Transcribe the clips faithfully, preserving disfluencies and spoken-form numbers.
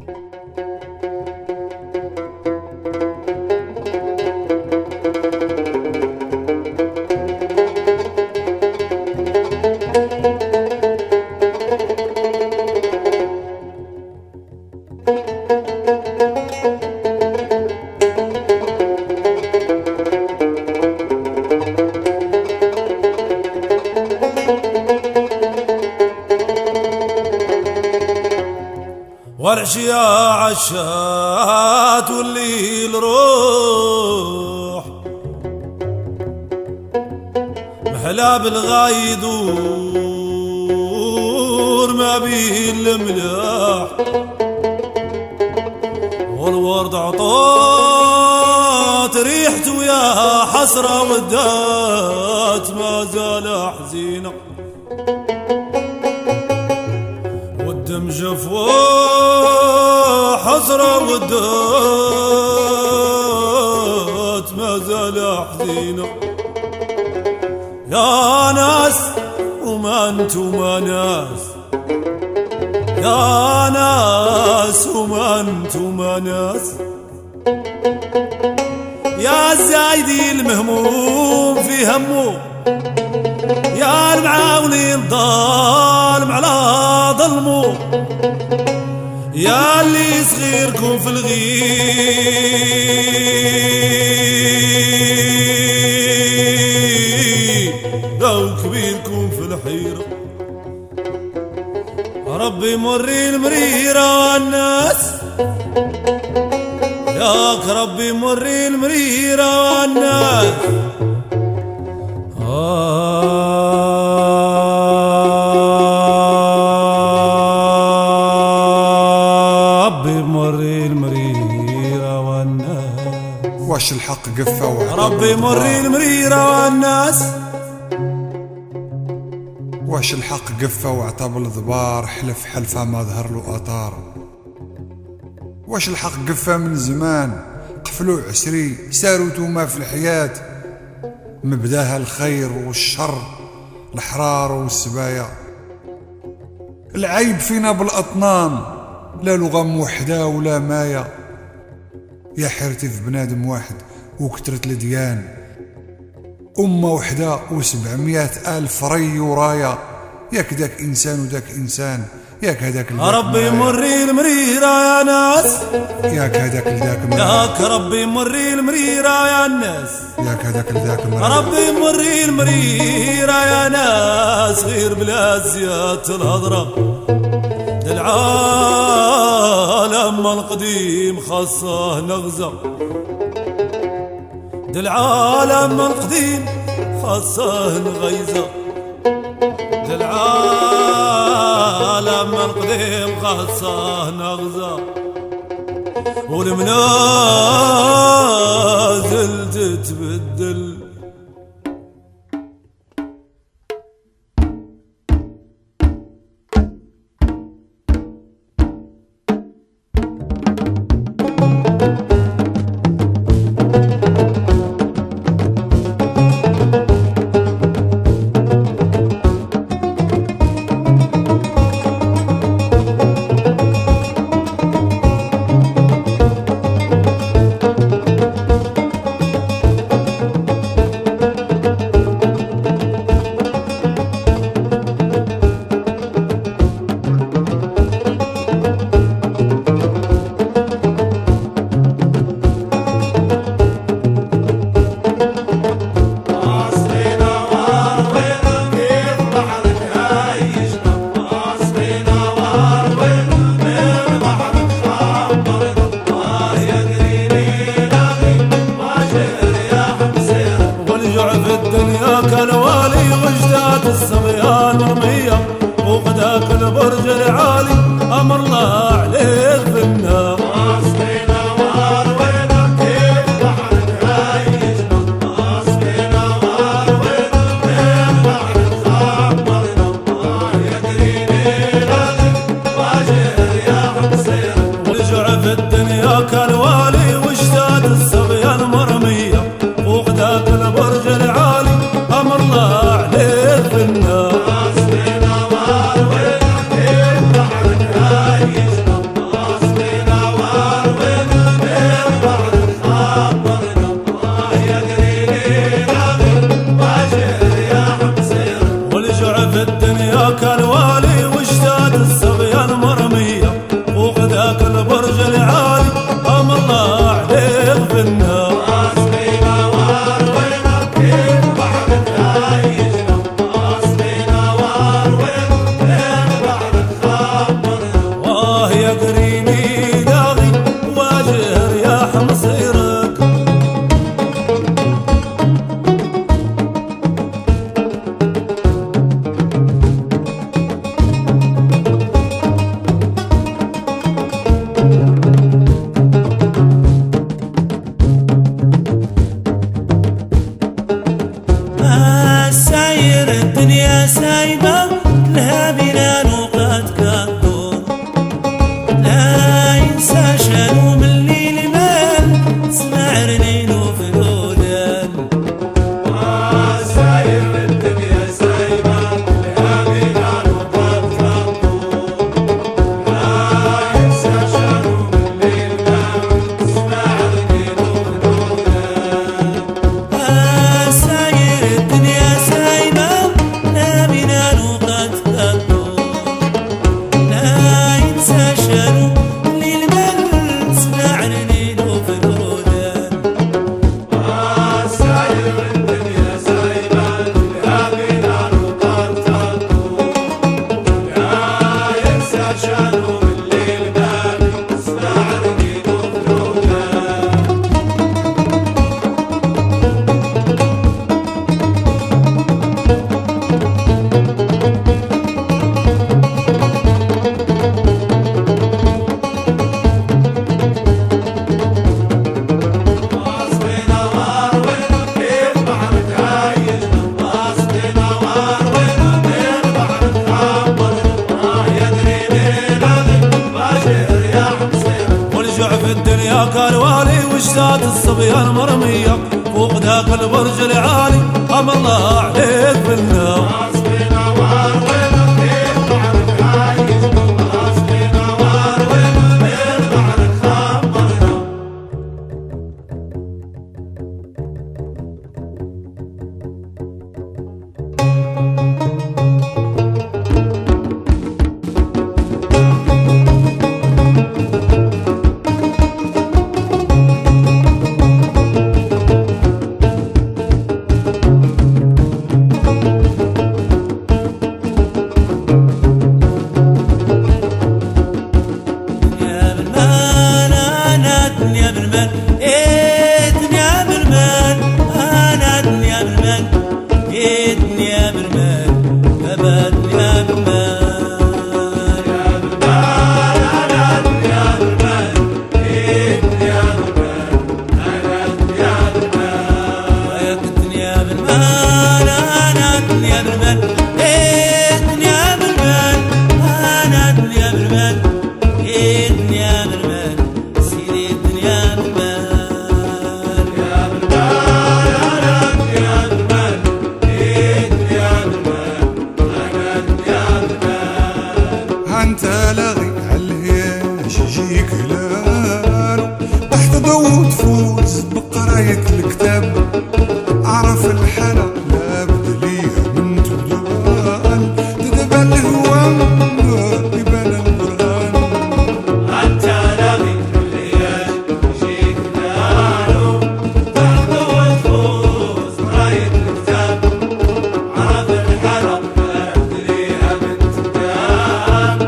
والعشيا عشات والليل روح محلا بالغاي يدور ما بيه الملاح والورد عطات ريحته يا حسرة ودات ما زال حزينة والدم جفوه حسرة ودات ما زال حزينة يا ناس وما انتو ما ناس يا ناس وما انتو ما ناس يا الزايدي المهموم في همه يا المعاونين ظالم على ظلمه يا اللي صغيركم في الغيب لو كبيركم في الحيرة ربي مري المريرة والناس ياك ربي مري المريرة والناس ربي مري المريرة والناس واش الحق قفة وعطا ربي مري المريرة والناس واش الحق قفة وعطا بالضبار حلف حلفة ما ظهر له أطار واش الحق قفة من زمان قفلوا عسري ساروا توما في الحياة مبداها الخير والشر الحرار والسبايا العيب فينا بالأطنان لا لغة موحدة ولا مايا يا حيرتي في بنادم واحد وكترت الديان أمة وحدة وسبعمية ألف ري ورايا ياك داك إنسان وداك إنسان ياك هداك ربي مري المريرة يا ناس ياك هداك لذاك ياك ربي مري المريرة يا الناس ياك هداك لذاك ربي مري المريرة يا ناس غير بلا زيادة الهضرة العالم القديم خاصه نغزة العالم القديم خاصه نغيزة العالم القديم خاصه نغزة والمنازل تتبدل عرسات الصبيان مرمية فوق ذاك البرج العالي أمر الله عليك بالله. انت لاغي عالهياش يجيك هلالو تحت ضو تفوز بقراية الكتاب اعرف الحالة لابد ليها من تبدال تدبى الهوام يبان البرهان. انت لاغي عالهياش يجيك هلالو تحت ضو تفوز بقراية الكتاب اعرف الحالة لابد ليها من تبدال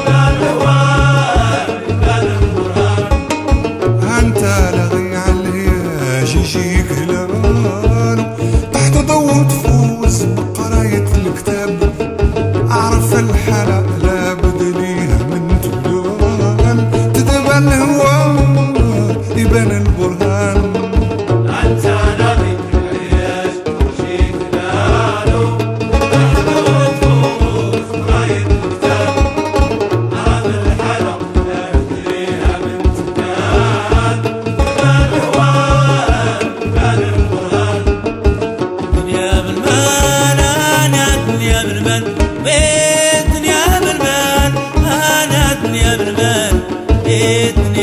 يجيك هلالو تحت ضو تفوز بقراية الكتاب أعرف الحالة لابد ليها من تبدال تدبى الهوى يبان البرهان. أنت نبي عالهياش يجيك هلالو تحت ضو تفوز بقراية الكتاب أعرف الحالة لابد ليها من تبدال تدبى الهوى بيتني يا بالمال انا ادني يا بالمال بيتني